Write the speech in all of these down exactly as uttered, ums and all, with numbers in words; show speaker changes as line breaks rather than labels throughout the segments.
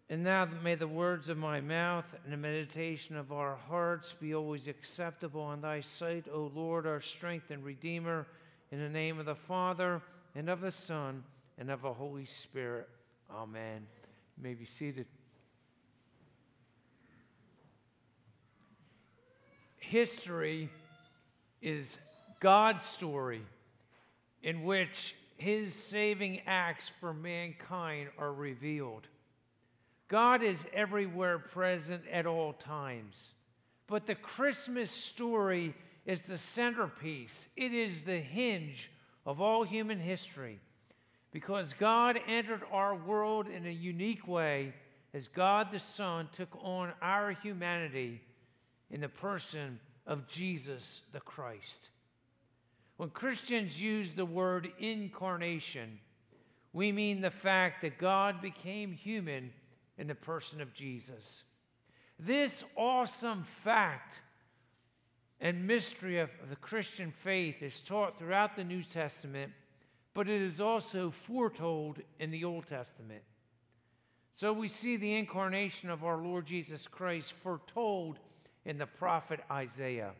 And now may the words of my mouth and the meditation of our hearts be always acceptable in thy sight, O Lord, our strength and Redeemer, in the name of the Father, and of the Son, and of the Holy Spirit. Amen. You may be seated. History is God's story in which his saving acts for mankind are revealed. God is everywhere present at all times. But the Christmas story is the centerpiece. It is the hinge of all human history. Because God entered our world in a unique way as God the Son took on our humanity in the person of Jesus the Christ. When Christians use the word incarnation, we mean the fact that God became human in the person of Jesus. This awesome fact and mystery of the Christian faith is taught throughout the New Testament, but it is also foretold in the Old Testament. So we see the incarnation of our Lord Jesus Christ foretold in the prophet Isaiah.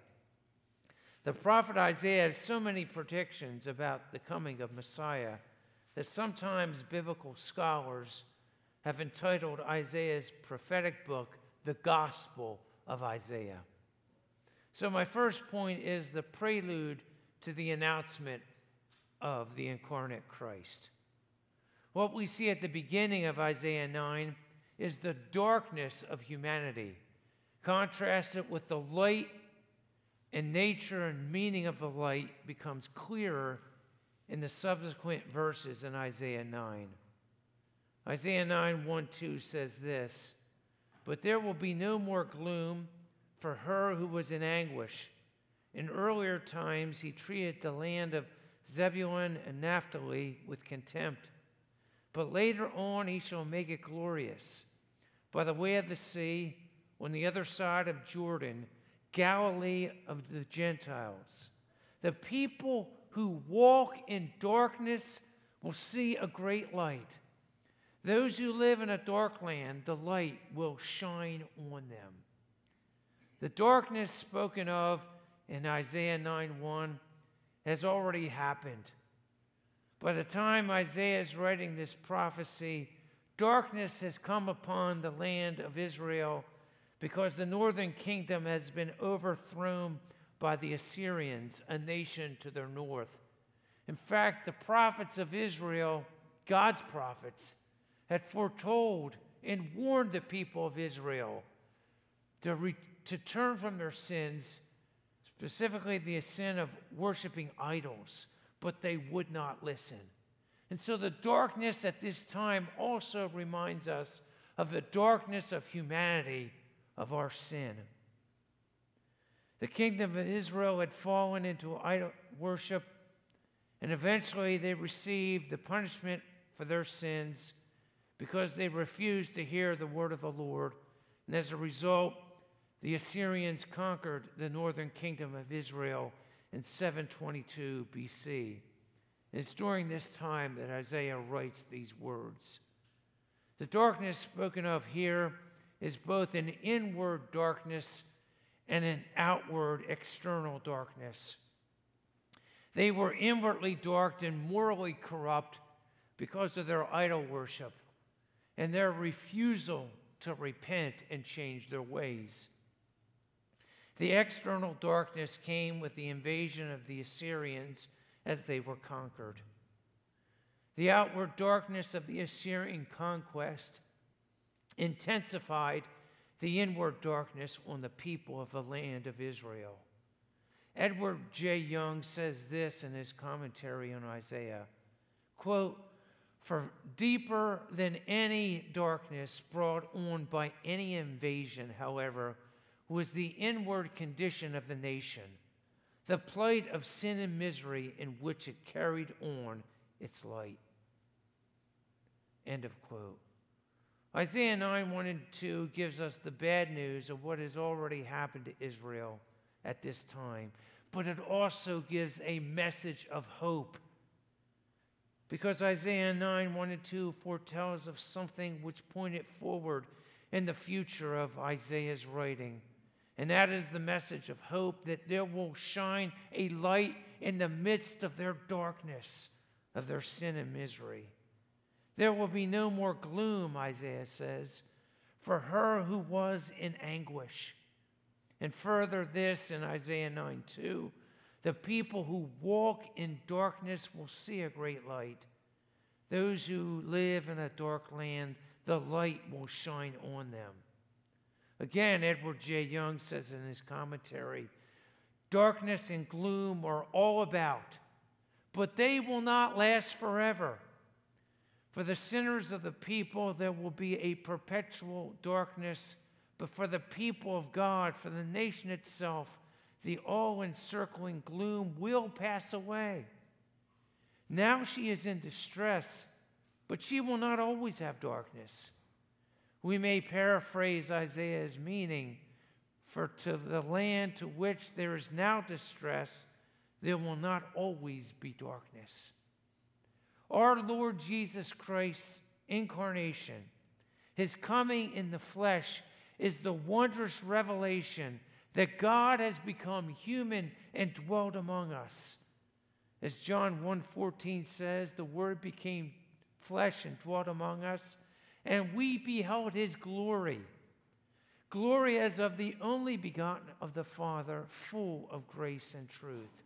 The prophet Isaiah has so many predictions about the coming of Messiah that sometimes biblical scholars have entitled Isaiah's prophetic book, The Gospel of Isaiah. So my first point is the prelude to the announcement of the incarnate Christ. What we see at the beginning of Isaiah nine is the darkness of humanity, contrasted with the light, and nature and meaning of the light becomes clearer in the subsequent verses in Isaiah nine. Isaiah nine, one, two says this, "But there will be no more gloom for her who was in anguish. In earlier times he treated the land of Zebulun and Naphtali with contempt. But later on he shall make it glorious. By the way of the sea, on the other side of Jordan, Galilee of the Gentiles. The people who walk in darkness will see a great light. Those who live in a dark land, the light will shine on them." The darkness spoken of in Isaiah nine one has already happened. By the time Isaiah is writing this prophecy, darkness has come upon the land of Israel because the northern kingdom has been overthrown by the Assyrians, a nation to their north. In fact, the prophets of Israel, God's prophets, had foretold and warned the people of Israel to, re- to turn from their sins, specifically the sin of worshiping idols, but they would not listen. And so the darkness at this time also reminds us of the darkness of humanity, of our sin. The kingdom of Israel had fallen into idol worship, and eventually they received the punishment for their sins because they refused to hear the word of the Lord. And as a result, the Assyrians conquered the northern kingdom of Israel in seven twenty-two B C. And it's during this time that Isaiah writes these words. The darkness spoken of here is both an inward darkness and an outward external darkness. They were inwardly dark and morally corrupt because of their idol worship and their refusal to repent and change their ways. The external darkness came with the invasion of the Assyrians as they were conquered. The outward darkness of the Assyrian conquest intensified the inward darkness on the people of the land of Israel. Edward J. Young says this in his commentary on Isaiah, quote, "For deeper than any darkness brought on by any invasion, however, was the inward condition of the nation, the plight of sin and misery in which it carried on its light." End of quote. Isaiah nine, one and two gives us the bad news of what has already happened to Israel at this time, but it also gives a message of hope. Because Isaiah nine, one and two foretells of something which pointed forward in the future of Isaiah's writing. And that is the message of hope, that there will shine a light in the midst of their darkness, of their sin and misery. There will be no more gloom, Isaiah says, for her who was in anguish. And further this in Isaiah nine two, the people who walk in darkness will see a great light. Those who live in a dark land, the light will shine on them. Again, Edward J. Young says in his commentary, darkness and gloom are all about, but they will not last forever. For the sinners of the people, there will be a perpetual darkness, but for the people of God, for the nation itself, the all-encircling gloom will pass away. Now she is in distress, but she will not always have darkness. We may paraphrase Isaiah's meaning, for to the land to which there is now distress, there will not always be darkness. Our Lord Jesus Christ's incarnation, his coming in the flesh, is the wondrous revelation that God has become human and dwelt among us. As John one fourteen says, the Word became flesh and dwelt among us, and we beheld his glory. Glory as of the only begotten of the Father, full of grace and truth.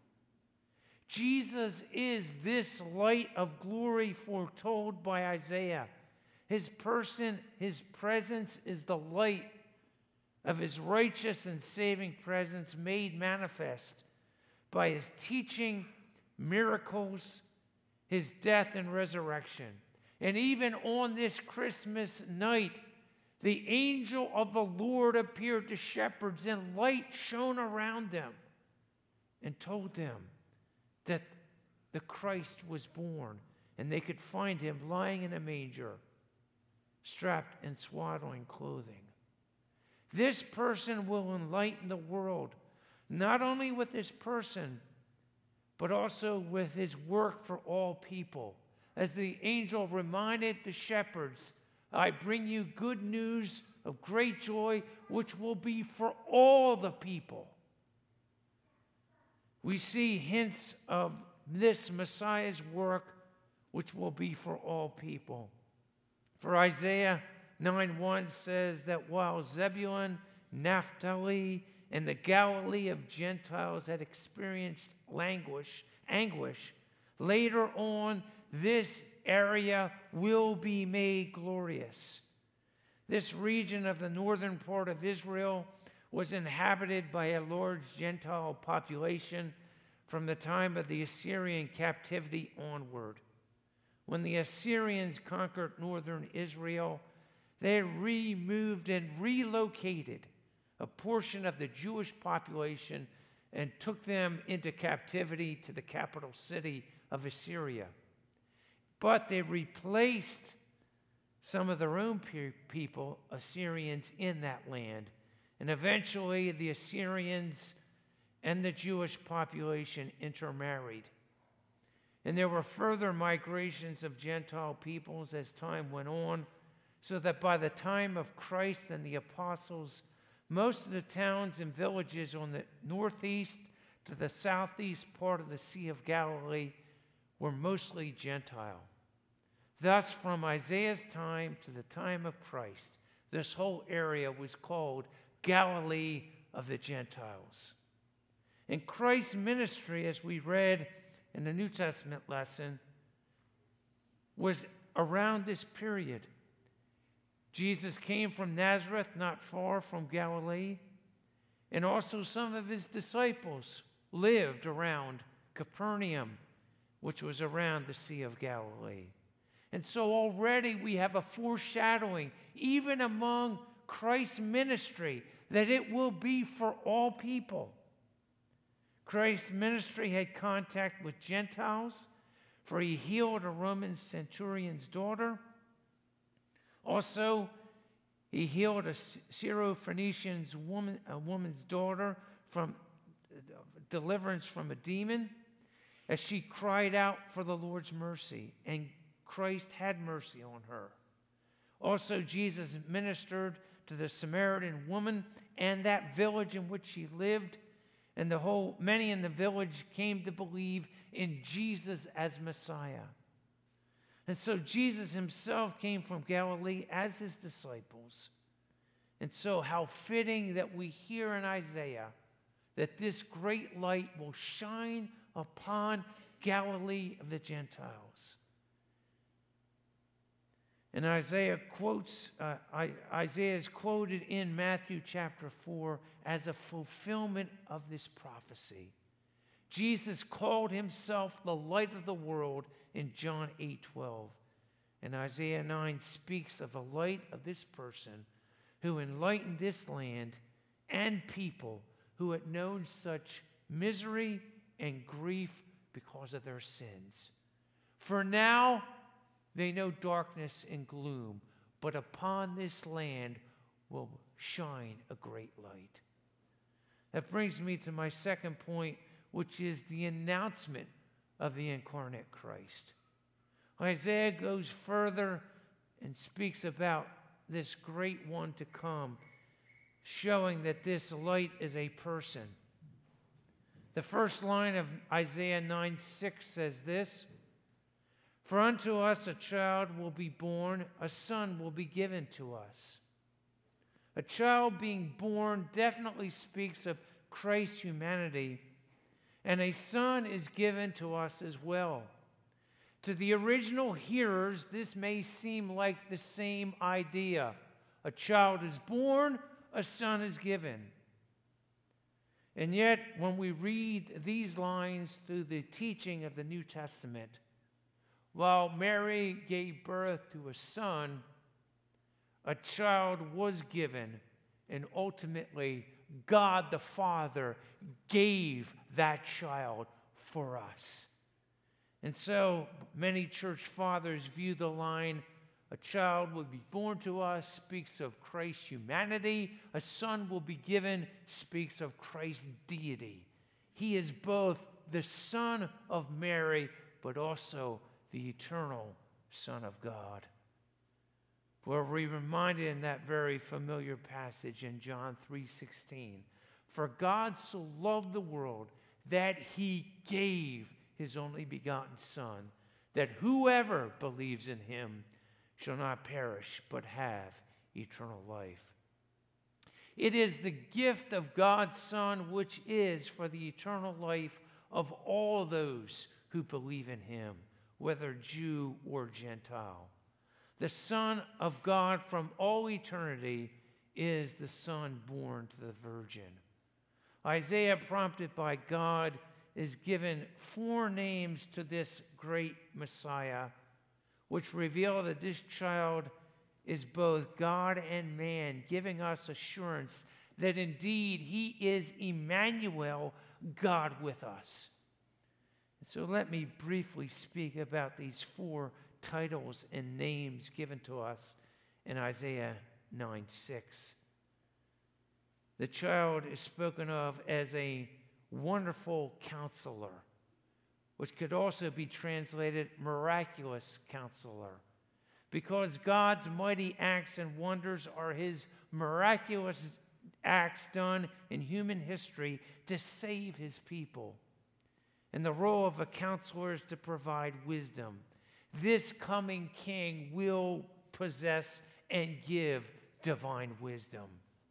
Jesus is this light of glory foretold by Isaiah. His person, his presence is the light of his righteous and saving presence made manifest by his teaching, miracles, his death and resurrection. And even on this Christmas night, the angel of the Lord appeared to shepherds, and light shone around them and told them that the Christ was born, and they could find him lying in a manger, strapped in swaddling clothing. This person will enlighten the world, not only with his person, but also with his work for all people. As the angel reminded the shepherds, I bring you good news of great joy, which will be for all the people. We see hints of this Messiah's work, which will be for all people. For Isaiah nine one says that while Zebulun, Naphtali, and the Galilee of Gentiles had experienced languish, anguish, later on this area will be made glorious. This region of the northern part of Israel was inhabited by a large Gentile population from the time of the Assyrian captivity onward. When the Assyrians conquered northern Israel, they removed and relocated a portion of the Jewish population and took them into captivity to the capital city of Assyria. But they replaced some of their own pe- people, Assyrians, in that land. And eventually the Assyrians and the Jewish population intermarried. And there were further migrations of Gentile peoples as time went on, so that by the time of Christ and the apostles, most of the towns and villages on the northeast to the southeast part of the Sea of Galilee were mostly Gentile. Thus, from Isaiah's time to the time of Christ, this whole area was called Galilee of the Gentiles. And Christ's ministry, as we read in the New Testament lesson, was around this period. Jesus came from Nazareth, not far from Galilee, and also some of his disciples lived around Capernaum, which was around the Sea of Galilee. And so already we have a foreshadowing, even among Christ's ministry, that it will be for all people. Christ's ministry had contact with Gentiles, for he healed a Roman centurion's daughter. Also, he healed a Syrophoenician's woman, a woman's daughter from deliverance from a demon. as she cried out for the Lord's mercy, and Christ had mercy on her. Also, Jesus ministered to the Samaritan woman and that village in which she lived, and the whole many in the village came to believe in Jesus as Messiah. And so Jesus himself came from Galilee as his disciples. And so how fitting that we hear in Isaiah that this great light will shine upon Galilee of the Gentiles. And Isaiah quotes, uh, I, Isaiah is quoted in Matthew chapter four as a fulfillment of this prophecy. Jesus called himself the light of the world in John eight twelve. And Isaiah nine speaks of the light of this person who enlightened this land and people who had known such misery and grief because of their sins. For now, they know darkness and gloom, but upon this land will shine a great light. That brings me to my second point, which is the announcement of the incarnate Christ. Isaiah goes further and speaks about this great one to come, showing that this light is a person. The first line of Isaiah nine six says this: "For unto us a child will be born, a son will be given to us." A child being born definitely speaks of Christ's humanity, and a son is given to us as well. To the original hearers, this may seem like the same idea. A child is born, a son is given. And yet, when we read these lines through the teaching of the New Testament, while Mary gave birth to a son, a child was given, and ultimately God the Father gave that child for us. And so many church fathers view the line, "A child will be born to us," speaks of Christ's humanity. "A son will be given," speaks of Christ's deity. He is both the Son of Mary, but also the eternal Son of God. We're reminded in that very familiar passage in John three sixteen, "For God so loved the world that he gave his only begotten Son, that whoever believes in him shall not perish, but have eternal life." It is the gift of God's Son which is for the eternal life of all those who believe in him, whether Jew or Gentile. The Son of God from all eternity is the Son born to the Virgin. Isaiah, prompted by God, is given four names to this great Messiah, which reveal that this child is both God and man, giving us assurance that indeed he is Emmanuel, God with us. So let me briefly speak about these four titles and names given to us in Isaiah nine six. The child is spoken of as a wonderful counselor, which could also be translated miraculous counselor, because God's mighty acts and wonders are his miraculous acts done in human history to save his people. And the role of a counselor is to provide wisdom. This coming king will possess and give divine wisdom.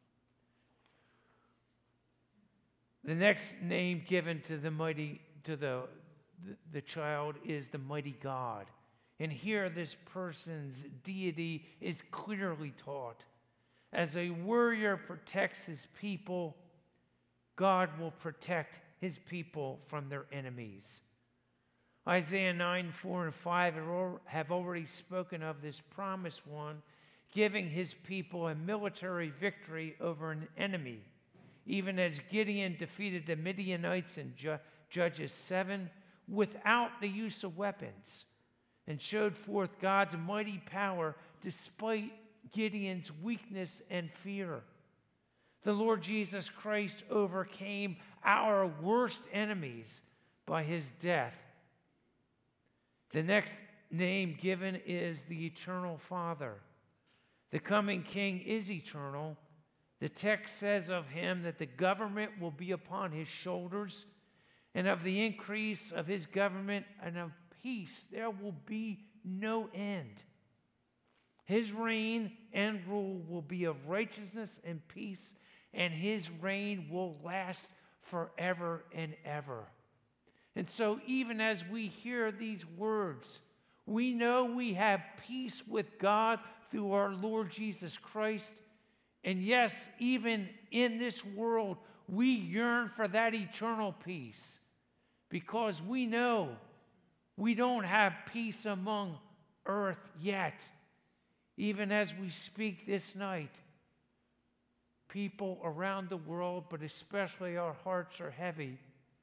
The next name given to the mighty to the, the, the child is the mighty God. And here this person's deity is clearly taught. As a warrior protects his people, God will protect his people from their enemies. Isaiah nine, four, and five have already spoken of this promised one, giving his people a military victory over an enemy, even as Gideon defeated the Midianites in Judges seven without the use of weapons, and showed forth God's mighty power despite Gideon's weakness and fear. The Lord Jesus Christ overcame our worst enemies by his death. The next name given is the Eternal Father. The coming King is eternal. The text says of him that the government will be upon his shoulders, and of the increase of his government and of peace there will be no end. His reign and rule will be of righteousness and peace, and his reign will last forever and ever. And so even as we hear these words, we know we have peace with God through our Lord Jesus Christ. And yes, even in this world, we yearn for that eternal peace, because we know we don't have peace among earth yet. Even as we speak this night, people around the world, but especially our hearts, are heavy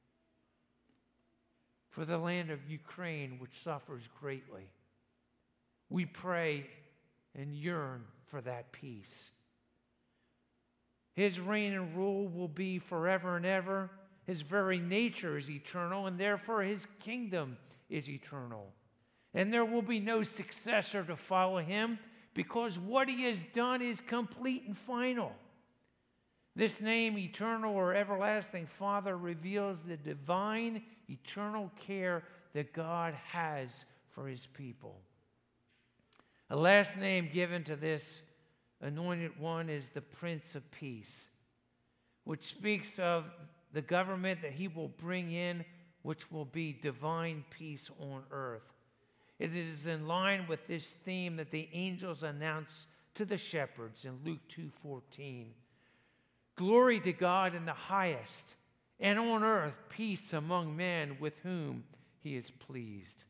for the land of Ukraine, which suffers greatly. We pray and yearn for that peace. His reign and rule will be forever and ever. His very nature is eternal, and therefore his kingdom is eternal. And there will be no successor to follow him, because what he has done is complete and final. This name, Eternal or Everlasting Father, reveals the divine, eternal care that God has for his people. A last name given to this anointed one is the Prince of Peace, which speaks of the government that he will bring in, which will be divine peace on earth. It is in line with this theme that the angels announce to the shepherds in Luke two fourteen. Glory to God in the highest, and on earth peace among men with whom he is pleased.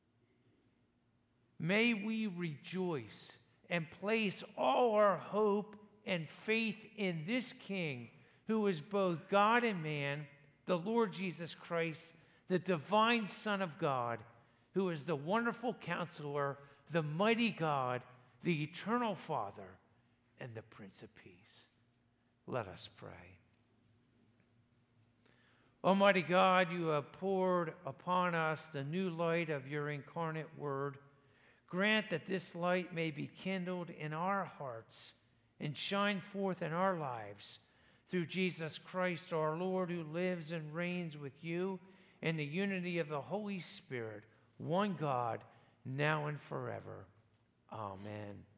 May we rejoice and place all our hope and faith in this King, who is both God and man, the Lord Jesus Christ, the divine Son of God, who is the wonderful Counselor, the mighty God, the eternal Father, and the Prince of Peace. Let us pray. Almighty God, you have poured upon us the new light of your incarnate word. Grant that this light may be kindled in our hearts and shine forth in our lives through Jesus Christ our Lord, who lives and reigns with you in the unity of the Holy Spirit, one God, now and forever. Amen.